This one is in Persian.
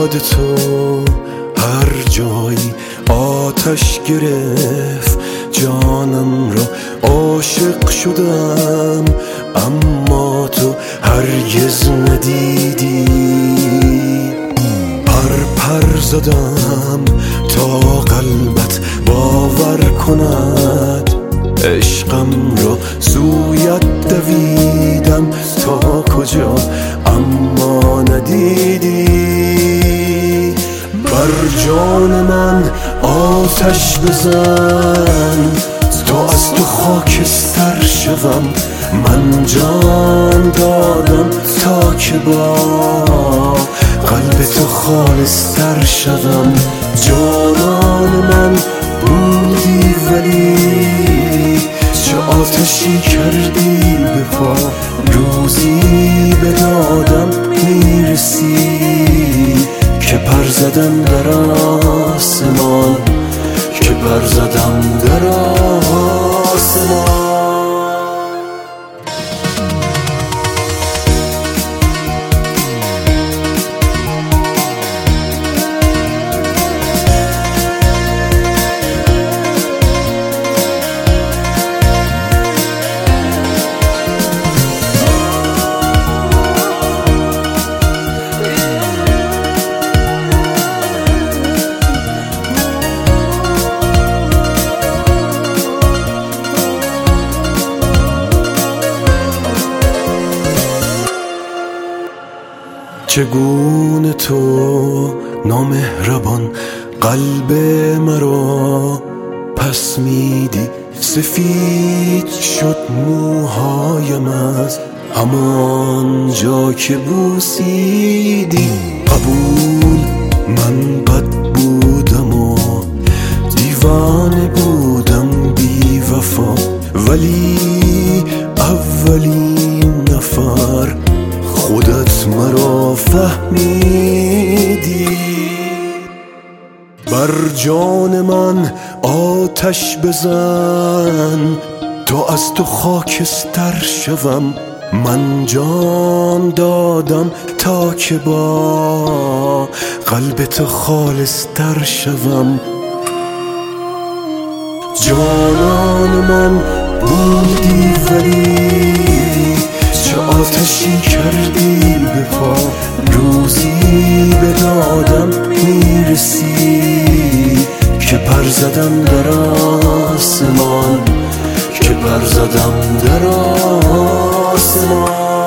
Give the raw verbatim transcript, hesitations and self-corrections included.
یاد تو هر جایی آتش گرفت جانم را، عاشق شدم اما تو هرگز ندیدی. پر پر زدم تا قلبت باور کند، عشقم را سویت دویدم تا کجا اما ندیدی. بر جان من آتش بزن تا از تو خاکستر شوم، من جان دادم تا که با قلب تو خالص‌تر شوم. جانان من بودی ولی چه آتشی کردی به پا، روزی به دادم میرسی که پر زدم در آسمان، که پر زدم در آسمان. چگونه تو نامهربان قلب مرا پس میدی، سفید شد موهایم از همان جا که بوسیدی. قبول من بد بودم و دیوانه بودم بی وفا، ولی اولین نفر خودت مرا فهمیدی. بر جان من آتش بزن تا از تو خاکستر شوم، من جان دادم تا که با قلب تو خالص‌تر شوم. جانان من بودی ولی چه آتشی کردی به پا، روزی به دادم میرسی که پر زدم در آسمان، که پر زدم در آسمان.